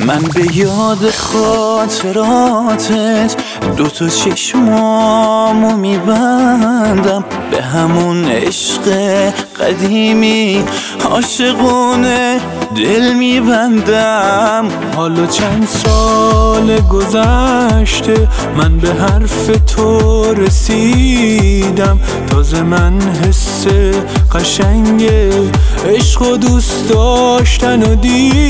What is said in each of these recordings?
من به یاد خاطراتت دوتا چشمامو میبندم، به همون عشق قدیمی عاشقونه دل میبندم. حالا چند سال گذشته من به حرف تو رسیدم، تازه من حس قشنگ عشق و دوست داشتن و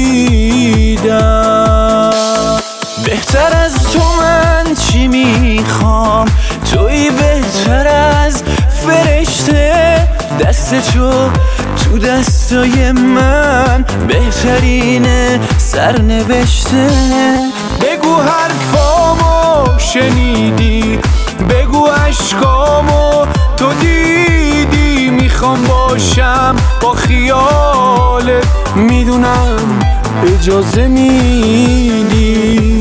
دیدم. بهتر از تو من چی میخوام، تویی بهتر از فرشته، دست تو دستای من بهترین سرنوشته. بگو حرفامو شنیدی، بگو عشقامو تو دیدی، میخوام باشم با خیالت، میدونم اجازه میدی.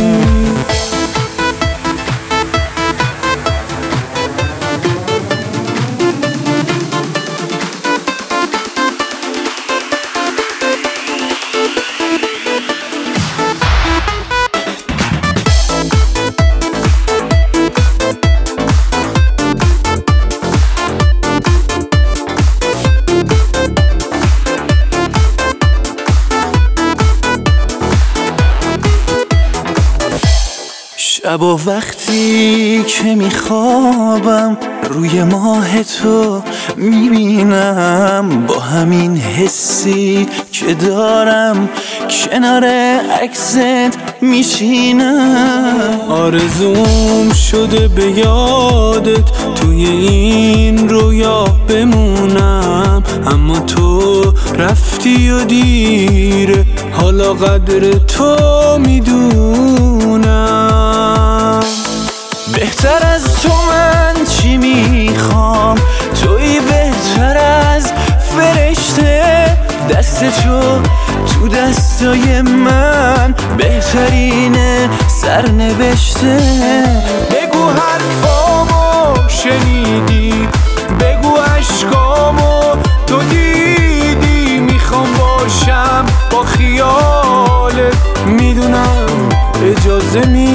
شبا وقتی که میخوابم روی ماه تو میبینم، با همین حسی که دارم کنار عکست میشینم. آرزوم شده به یادت توی این رویا بمونم، اما تو رفتی و دیره، حالا قدر تو میدونم. بهتر از تو من چی میخوام، تویی بهتر از فرشته، دست تو دستای من بهترین سرنوشته. بگو حرفامو شنیدی، بگو عشقامو تو دیدی، میخوام باشم با خیالت، میدونم اجازه